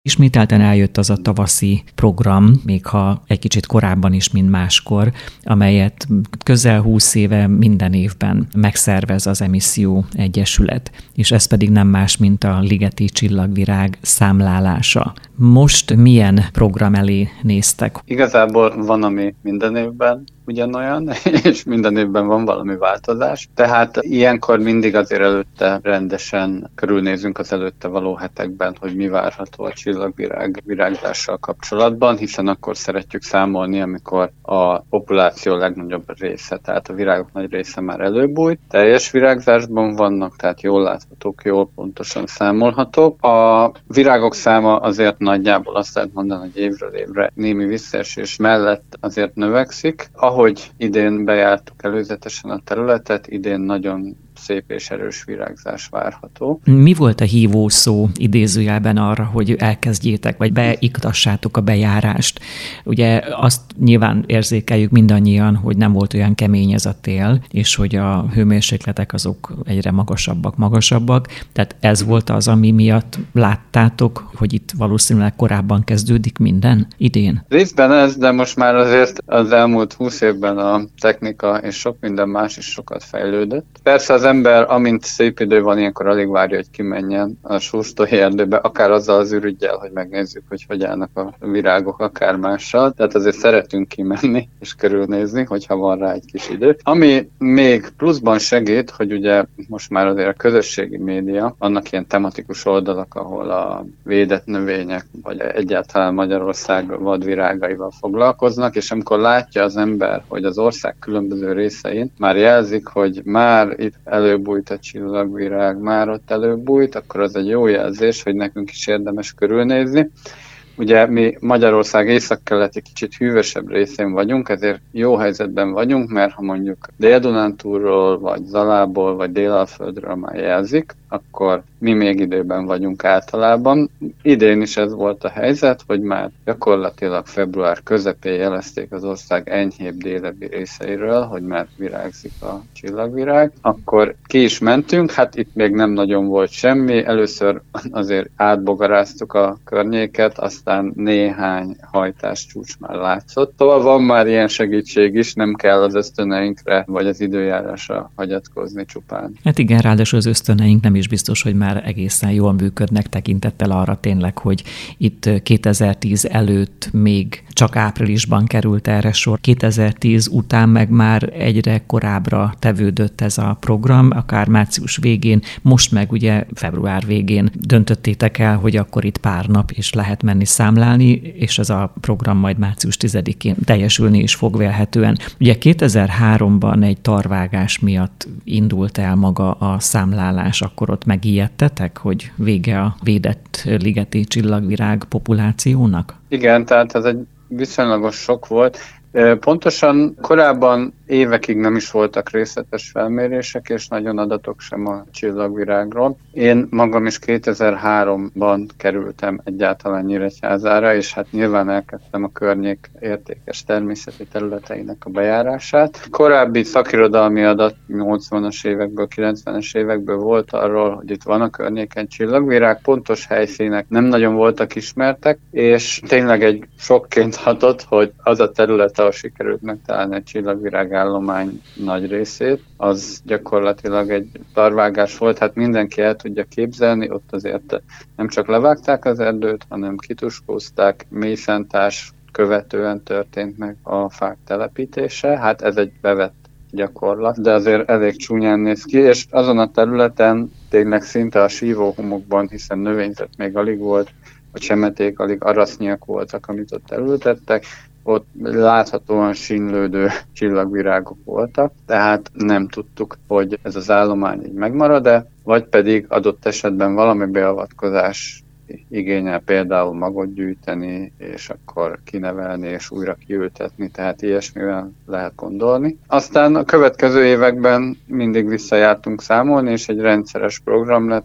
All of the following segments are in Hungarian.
Ismételten eljött az a tavaszi program, még ha egy kicsit korábban is, mint máskor, amelyet közel 20 éve minden évben megszervez az Emisszió Egyesület, és ez pedig nem más, mint a Ligeti Csillagvirág számlálása. Most milyen program elé néztek? Igazából van, ami minden évben ugyanolyan, és minden évben van valami változás. Tehát ilyenkor mindig azért előtte rendesen körülnézünk az előtte való hetekben, hogy mi várható a csillagvirág virágzással kapcsolatban, hiszen akkor szeretjük számolni, amikor a populáció legnagyobb része, tehát a virágok nagy része már előbújt, teljes virágzásban vannak, tehát jól láthatók, jól pontosan számolhatók. A virágok száma azért nagyjából azt lehet mondani, hogy évről évre némi visszaesés mellett azért növekszik. Ahogy idén bejártuk előzetesen a területet, idén nagyon szép és erős virágzás várható. Mi volt a hívó szó idézőjelben arra, hogy elkezdjétek, vagy beiktassátok a bejárást? Ugye azt nyilván érzékeljük mindannyian, hogy nem volt olyan kemény ez a tél, és hogy a hőmérsékletek azok egyre magasabbak. Tehát ez volt az, ami miatt láttátok, hogy itt valószínűleg korábban kezdődik minden idén? Részben ez, de most már azért az elmúlt 20 évben a technika és sok minden más is sokat fejlődött. Persze az ember, amint szép idő van, ilyenkor alig várja, hogy kimenjen a Sóstói erdőbe, akár azzal az ürüggyel, hogy megnézzük, hogy állnak a virágok, akár mással. Tehát azért szeretünk kimenni és körülnézni, hogyha van rá egy kis idő. Ami még pluszban segít, hogy ugye most már azért a közösségi média, vannak ilyen tematikus oldalak, ahol a védett növények, vagy egyáltalán Magyarország vadvirágaival foglalkoznak, és amikor látja az ember, hogy az ország különböző részein már jelzik, hogy már itt előbújt a csillagvirág, már ott előbújt, akkor az egy jó jelzés, hogy nekünk is érdemes körülnézni. Ugye mi Magyarország északkeleti kicsit hűvösebb részén vagyunk, ezért jó helyzetben vagyunk, mert ha mondjuk Dél-Dunántúlról, vagy Zalából, vagy Délalföldről már jelzik, akkor mi még időben vagyunk általában. Idén is ez volt a helyzet, hogy már gyakorlatilag február közepén jelezték az ország enyhébb délebbi részeiről, hogy már virágzik a csillagvirág. Akkor ki is mentünk, hát itt még nem nagyon volt semmi. Először azért átbogaráztuk a környéket, aztán néhány hajtáscsúcs már látszott. Szóval van már ilyen segítség is, nem kell az ösztöneinkre vagy az időjárásra hagyatkozni csupán. Hát igen, ráadásul az ösztöneink nem is biztos, hogy már egészen jól működnek tekintettel arra tényleg, hogy itt 2010 előtt még csak áprilisban került erre sor. 2010 után meg már egyre korábbra tevődött ez a program, akár március végén, most meg ugye február végén döntöttétek el, hogy akkor itt pár nap is lehet menni számlálni, és ez a program majd március 10-én teljesülni is fog vélhetően. Ugye 2003-ban egy tarvágás miatt indult el maga a számlálás, akkor ott megijedtetek, hogy vége a védett ligeti csillagvirág populációnak? Igen, tehát ez egy viszonylagos sok volt. Pontosan korábban évekig nem is voltak részletes felmérések, és nagyon adatok sem a csillagvirágról. Én magam is 2003-ban kerültem egyáltalán Nyíregyházára, és hát nyilván elkezdtem a környék értékes természeti területeinek a bejárását. Korábbi szakirodalmi adat 80-as évekből, 90-es évekből volt arról, hogy itt van a környéken csillagvirág, pontos helyszínek nem nagyon voltak ismertek, és tényleg egy sokként hatott, hogy az a terület, ahol sikerült megtalálni a csillagvirág állomány nagy részét, az gyakorlatilag egy tarvágás volt, hát mindenki el tudja képzelni, ott azért nem csak levágták az erdőt, hanem kituskózták, mélyszántás követően történt meg a fák telepítése, hát ez egy bevett gyakorlat, de azért elég csúnyán néz ki, és azon a területen tényleg szinte a sívóhomokban, hiszen növényzet még alig volt, a csemeték alig arasznyiak voltak, amit ott elültettek, ott láthatóan sínlődő csillagvirágok voltak, tehát nem tudtuk, hogy ez az állomány így megmarad-e, vagy pedig adott esetben valami beavatkozás igényel például magot gyűjteni, és akkor kinevelni és újra kiültetni, tehát ilyesmivel lehet gondolni. Aztán a következő években mindig visszajártunk számolni, és egy rendszeres program lett,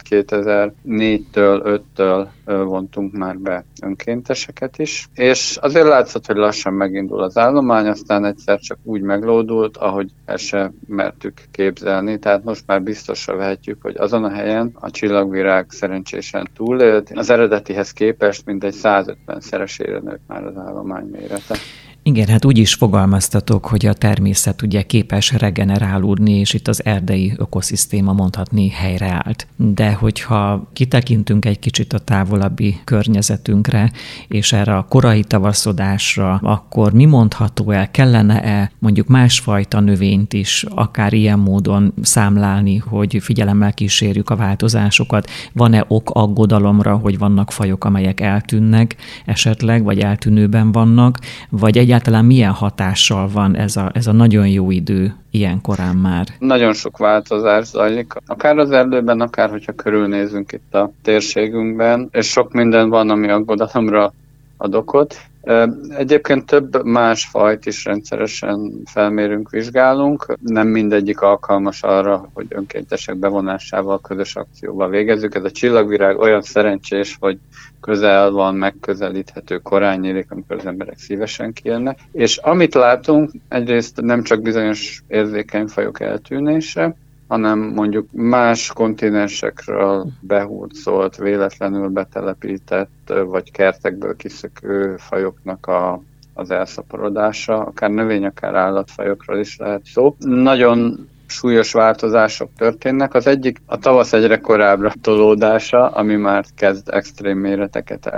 2004-től, 5-től vontunk már be önkénteseket is, és azért látszott, hogy lassan megindul az állomány, aztán egyszer csak úgy meglódult, ahogy el sem mertük képzelni, tehát most már biztosra vehetjük, hogy azon a helyen a csillagvirág szerencsésen túlélt. Az eredetihez képest mintegy 150-szeresére nőtt már az állomány mérete. Igen, hát úgy is fogalmaztatok, hogy a természet ugye képes regenerálódni, és itt az erdei ökoszisztéma mondhatni helyreállt. De hogyha kitekintünk egy kicsit a távolabbi környezetünkre, és erre a korai tavaszodásra, akkor mi mondható el, kellene-e mondjuk másfajta növényt is akár ilyen módon számlálni, hogy figyelemmel kísérjük a változásokat? Van-e ok aggodalomra, hogy vannak fajok, amelyek eltűnnek esetleg, vagy eltűnőben vannak, vagy egyáltalán milyen hatással van ez a nagyon jó idő ilyen korán már? Nagyon sok változás zajlik, akár az erdőben, akár hogyha körülnézünk itt a térségünkben, és sok minden van, ami aggodalomra ad okot. Egyébként több más fajt is rendszeresen felmérünk, vizsgálunk. Nem mindegyik alkalmas arra, hogy önkéntesek bevonásával közös akcióval végezzük. Ez a csillagvirág olyan szerencsés, hogy közel van, megközelíthető, korán nyílik, amikor az emberek szívesen kijönnek. És amit látunk, egyrészt nem csak bizonyos érzékeny fajok eltűnése, hanem mondjuk más kontinensekről behurcolt, véletlenül betelepített, vagy kertekből kiszökő fajoknak az elszaporodása, akár növény, akár állatfajokról is lehet szó. Nagyon súlyos változások történnek. Az egyik a tavasz egyre korábbra tolódása, ami már kezd extrém méreteket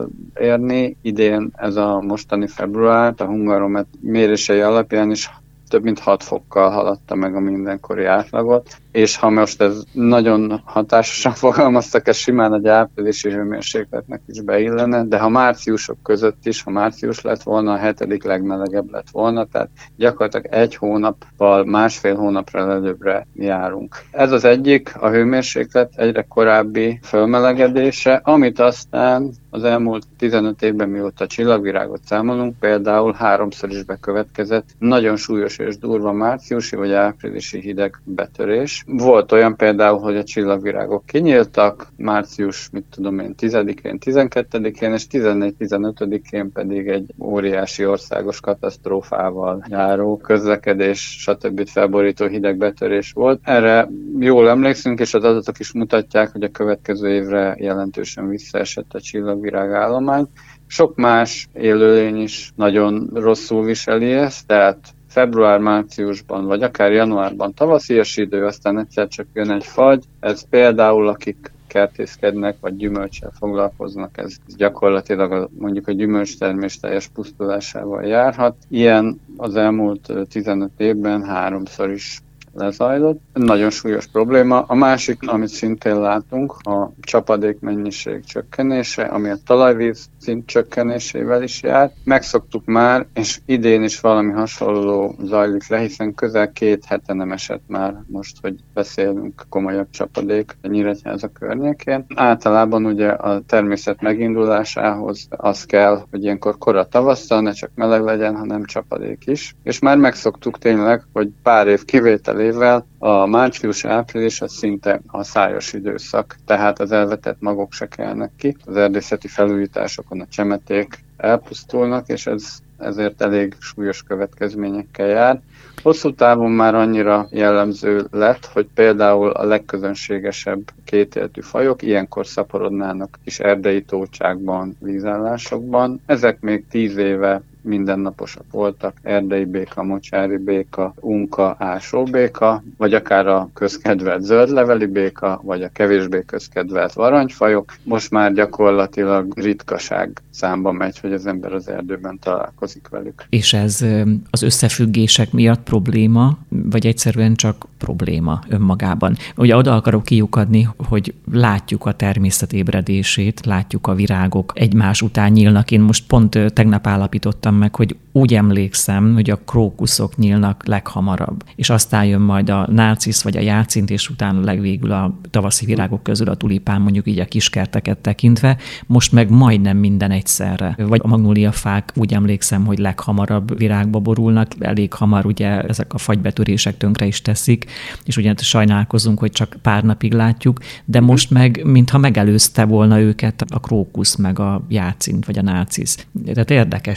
elérni. Idén ez a mostani február, a Hungaromet mérései alapján is több mint 6 fokkal haladta meg a mindenkori átlagot, és ha most ez nagyon hatásosan fogalmaztak, ez simán egy áprilisi hőmérsékletnek is beillene, de ha márciusok között is, ha március lett volna, a 7. legmelegebb lett volna, tehát gyakorlatilag 1 hónappal, másfél hónapra előbbre járunk. Ez az egyik, a hőmérséklet egyre korábbi fölmelegedése, amit aztán az elmúlt 15 évben, mióta csillagvirágot számolunk, például 3-szor is bekövetkezett nagyon súlyos és durva márciusi vagy áprilisi hideg betörés. Volt olyan például, hogy a csillagvirágok kinyíltak, március, 10-én, 12-én, és 14-15-én pedig egy óriási országos katasztrófával járó közlekedés, stb. Felborító hideg betörés volt. Erre jól emlékszünk, és az adatok is mutatják, hogy a következő évre jelentősen visszaesett a csillagvirág állomány. Sok más élőlény is nagyon rosszul viseli ezt, tehát február-márciusban, vagy akár januárban tavaszias idő, aztán egyszer csak jön egy fagy. Ez például, akik kertészkednek, vagy gyümölccsel foglalkoznak, ez gyakorlatilag mondjuk a gyümölcstermés teljes pusztulásával járhat. Ilyen az elmúlt 15 évben 3-szor is lezajlott. Nagyon súlyos probléma. A másik, amit szintén látunk, a csapadék mennyiség csökkenése, ami a talajvíz szint csökkenésével is jár. Megszoktuk már, és idén is valami hasonló zajlik le, hiszen közel 2 hete nem esett már most, hogy beszélünk komolyabb csapadék a Nyíregyháza környékén. Általában ugye a természet megindulásához az kell, hogy ilyenkor kora tavasszal ne csak meleg legyen, hanem csapadék is. És már megszoktuk tényleg, hogy pár év kivételével a március-április az szinte a szájos időszak, tehát az elvetett magok se kelnek ki. Az erdészeti felújításokon a csemeték elpusztulnak, és ezért elég súlyos következményekkel jár. Hosszú távon már annyira jellemző lett, hogy például a legközönségesebb kétéltű fajok ilyenkor szaporodnának kis erdei tócsákban, vízállásokban. Ezek még 10 éve mindennaposak voltak, erdei béka, mocsári béka, unka, ásóbéka, vagy akár a közkedvelt zöldleveli béka, vagy a kevésbé közkedvelt varangyfajok. Most már gyakorlatilag ritkaság számba megy, hogy az ember az erdőben találkozik velük. És ez az összefüggések miatt probléma, vagy egyszerűen csak probléma önmagában? Ugye oda akarok kiukadni, hogy látjuk a természet ébredését, látjuk a virágok egymás után nyílnak. Én most pont tegnap állapítottam meg, hogy úgy emlékszem, hogy a krókuszok nyílnak leghamarabb, és aztán jön majd a nárcisz vagy a jácint, és utána legvégül a tavaszi virágok közül a tulipán, mondjuk így a kiskerteket tekintve, most meg majdnem minden egyszerre. Vagy a magnóliafák, úgy emlékszem, hogy leghamarabb virágba borulnak, elég hamar ugye ezek a fagybetörések tönkre is teszik, és ugye sajnálkozunk, hogy csak pár napig látjuk, de most meg, mintha megelőzte volna őket a krókusz, meg a jácint, vagy a nárcisz. Tehát érdekes változás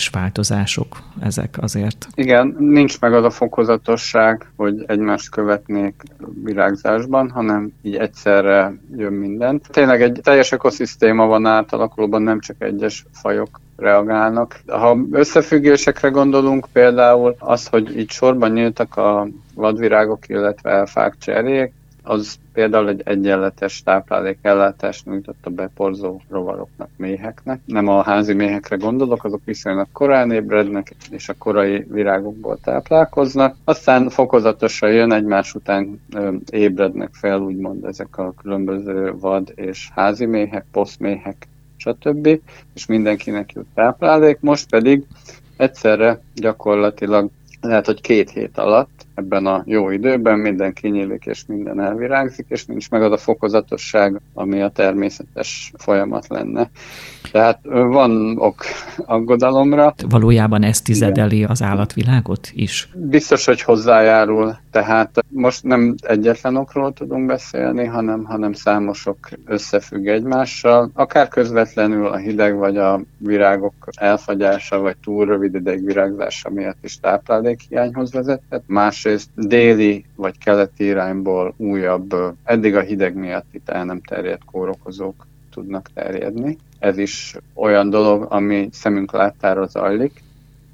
változások ezek azért. Igen, nincs meg az a fokozatosság, hogy egymást követnék virágzásban, hanem így egyszerre jön minden. Tényleg egy teljes ökoszisztéma van átalakulóban, nem csak egyes fajok reagálnak. Ha összefüggésekre gondolunk, például az, hogy így sorban nyíltak a vadvirágok, illetve elfák, cserjék, az például egy egyenletes táplálékellátást nyújtott a beporzó rovaroknak, méheknek. Nem a házi méhekre gondolok, azok viszonylag korán ébrednek, és a korai virágokból táplálkoznak. Aztán fokozatosan jön, egymás után ébrednek fel, úgymond ezek a különböző vad és házi méhek, poszméhek, stb. És mindenkinek jut táplálék. Most pedig egyszerre gyakorlatilag lehet, hogy 2 hét alatt ebben a jó időben minden kinyílik és minden elvirágzik, és nincs meg az a fokozatosság, ami a természetes folyamat lenne. Tehát van ok aggodalomra. Valójában ez tizedeli az állatvilágot is? Biztos, hogy hozzájárul. Tehát most nem egyetlen okról tudunk beszélni, hanem számos ok összefügg egymással. Akár közvetlenül a hideg vagy a virágok elfagyása, vagy túl rövid ideig virágzása miatt is táplálékhiányhoz vezethet. Másrészt déli vagy keleti irányból újabb, eddig a hideg miatt itt el nem terjedt kórokozók tudnak terjedni. Ez is olyan dolog, ami szemünk láttára zajlik,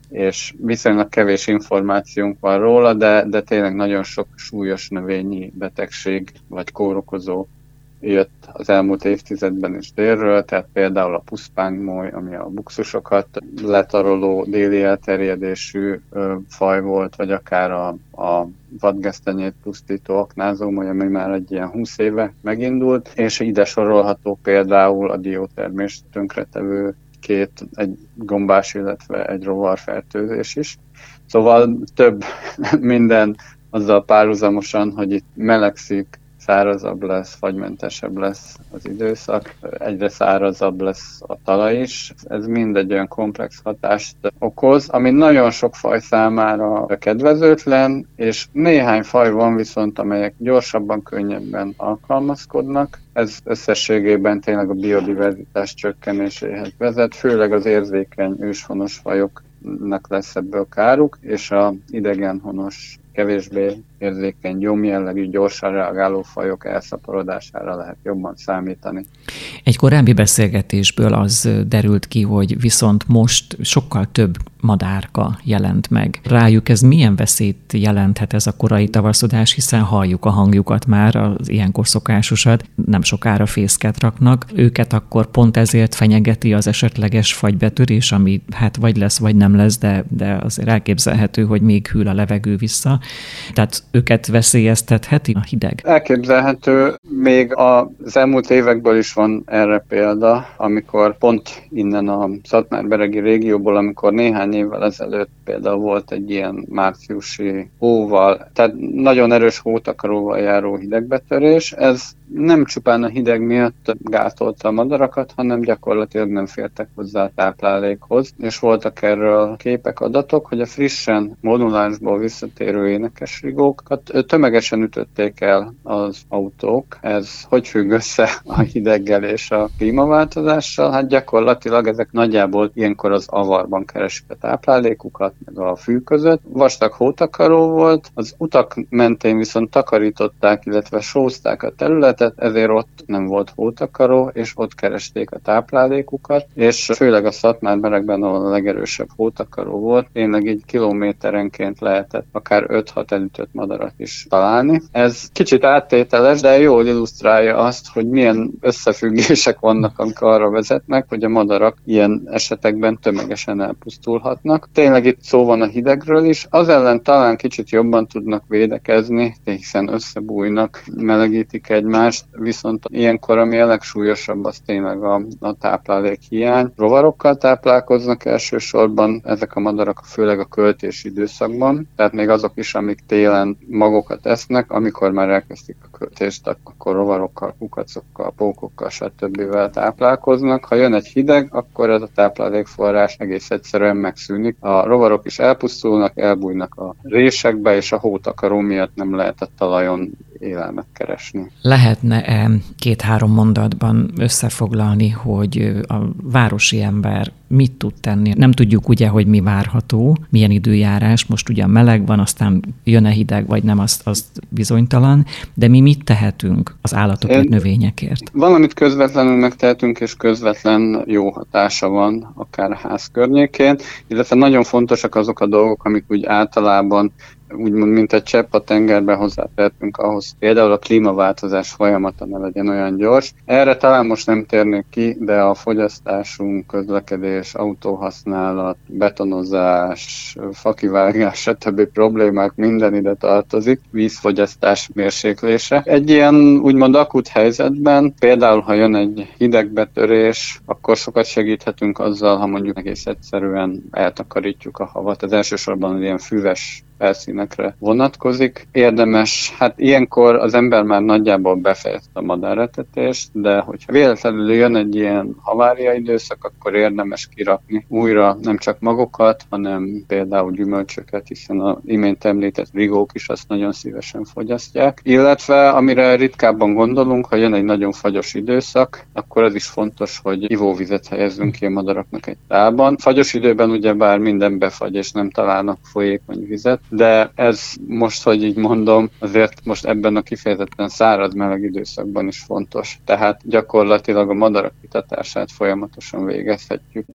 és viszonylag kevés információnk van róla, de tényleg nagyon sok súlyos növényi betegség vagy kórokozó jött az elmúlt évtizedben is délről, tehát például a puszpángmoly, ami a buxusokat letaroló déli elterjedésű faj volt, vagy akár a vadgesztenyét pusztító aknázómoly, ami már egy ilyen 20 éve megindult, és ide sorolható például a diótermést tönkretevő egy gombás, illetve egy rovarfertőzés is. Szóval több minden azzal párhuzamosan, hogy itt melegszik, szárazabb lesz, fagymentesebb lesz az időszak, egyre szárazabb lesz a talaj is. Ez mind egy olyan komplex hatást okoz, ami nagyon sok faj számára kedvezőtlen, és néhány faj van viszont, amelyek gyorsabban, könnyebben alkalmazkodnak. Ez összességében tényleg a biodiverzitás csökkenéséhez vezet, főleg az érzékeny őshonos fajoknak lesz ebből káruk, és a idegenhonos, kevésbé érzékeny, gyomjellegű, gyorsan reagáló fajok elszaporodására lehet jobban számítani. Egy korábbi beszélgetésből az derült ki, hogy viszont most sokkal több madárka jelent meg. Rájuk ez milyen veszélyt jelenthet ez a korai tavaszodás, hiszen halljuk a hangjukat már, az ilyenkor szokásosat, nem sokára fészket raknak. Őket akkor pont ezért fenyegeti az esetleges fagybetörés, ami hát vagy lesz, vagy nem lesz, de azért elképzelhető, hogy még hűl a levegő vissza. Tehát őket veszélyeztetheti a hideg? Elképzelhető, még az elmúlt évekből is van erre példa, amikor pont innen a Szatmár-beregi régióból, amikor néhány évvel ezelőtt például volt egy ilyen márciusi hóval, tehát nagyon erős hótakaróval járó hidegbetörés. Ez nem csupán a hideg miatt gátolta a madarakat, hanem gyakorlatilag nem fértek hozzá a táplálékhoz. És voltak erről képek, adatok, hogy a frissen vonulásból visszatérő énekesrigókat tömegesen ütötték el az autók. Ez hogy függ össze a hideggel és a klímaváltozással? Hát gyakorlatilag ezek nagyjából ilyenkor az avarban keresik a táplálékukat, meg a fű között. Vastag hótakaró volt, az utak mentén viszont takarították, illetve sózták a területet, ezért ott nem volt hótakaró, és ott keresték a táplálékukat, és főleg a Szatmár-berekben, ahol a legerősebb hótakaró volt, tényleg így kilométerenként lehetett akár 5-6 elütött madarat is találni. Ez kicsit áttételes, de jól illusztrálja azt, hogy milyen összefüggések vannak, amik arra vezetnek, hogy a madarak ilyen esetekben tömegesen elpusztulhatnak. Tényleg itt szó van a hidegről is, az ellen talán kicsit jobban tudnak védekezni, hiszen összebújnak, melegítik egymást, viszont ilyenkor, ami a legsúlyosabb, az tényleg a táplálék hiány. Rovarokkal táplálkoznak elsősorban ezek a madarak, főleg a költési időszakban, tehát még azok is, amik télen magokat esznek, amikor már elkezdték a költést, akkor rovarokkal, kukacokkal, pókokkal, stb. Táplálkoznak. Ha jön egy hideg, akkor ez a táplálékforrás egész egyszerűen megszűnik. A rovarok is elpusztulnak, elbújnak a résekbe, és a hótakaró miatt nem lehet a talajon élelmet keresni. Lehetne 2-3 mondatban összefoglalni, hogy a városi ember mit tud tenni? Nem tudjuk ugye, hogy mi várható, milyen időjárás, most ugyan meleg van, aztán jön-e hideg, vagy nem, azt bizonytalan, de mi mit tehetünk az állatokért, növényekért? Valamit közvetlenül megtehetünk, és közvetlen jó hatása van akár a ház környékén, illetve nagyon fontosak azok a dolgok, amik úgy általában úgymond, mint egy csepp a tengerbe hozzátehetünk ahhoz, például a klímaváltozás folyamata ne legyen olyan gyors. Erre talán most nem térnék ki, de a fogyasztásunk, közlekedés, autóhasználat, betonozás, fakivágás, stb. Problémák minden ide tartozik, vízfogyasztás mérséklése. Egy ilyen úgymond akut helyzetben, például ha jön egy hidegbetörés, akkor sokat segíthetünk azzal, ha mondjuk egész egyszerűen eltakarítjuk a havat. Ez elsősorban ilyen füves felszínekre vonatkozik. Érdemes, hát ilyenkor az ember már nagyjából befejezte a madáretetést, de hogyha véletlenül jön egy ilyen havária időszak, akkor érdemes kirakni újra nem csak magokat, hanem például gyümölcsöket, hiszen az imént említett rigók is azt nagyon szívesen fogyasztják. Illetve, amire ritkábban gondolunk, ha jön egy nagyon fagyos időszak, akkor az is fontos, hogy ivóvizet helyezzünk ki a madaraknak egy tálban. Fagyos időben ugyebár minden befagy, és nem találnak folyékony vizet, de ez most, hogy így mondom, azért most ebben a kifejezetten száraz meleg időszakban is fontos. Tehát gyakorlatilag a madarak itatását folyamatosan végezhetjük.